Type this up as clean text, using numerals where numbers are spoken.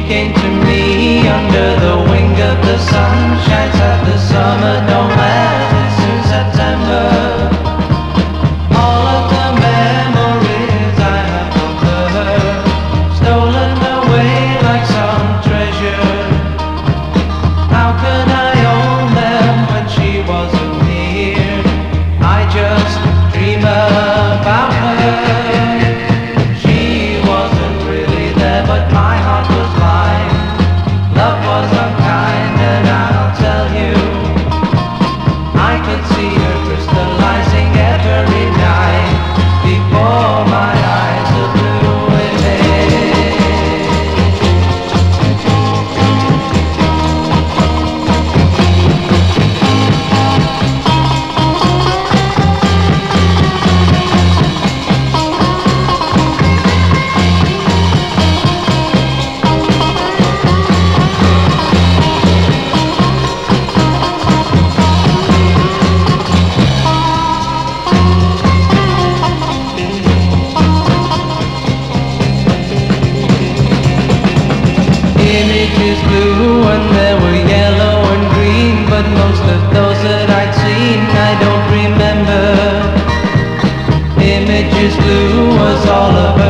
came to me under the wing of the sun. Shines at the summer dome as it's in September. All of the memories I have of her, stolen away like some treasure. How could I own them when she wasn't here? I just dream about her. She wasn't really there, but my heart was blind. Love was unkind, and I'll tell you, I could see her crystallizing every night before my eyes are blue with hate. Images blue and there were yellow and green, but most of those that I'd seen I don't remember. Images blue was all about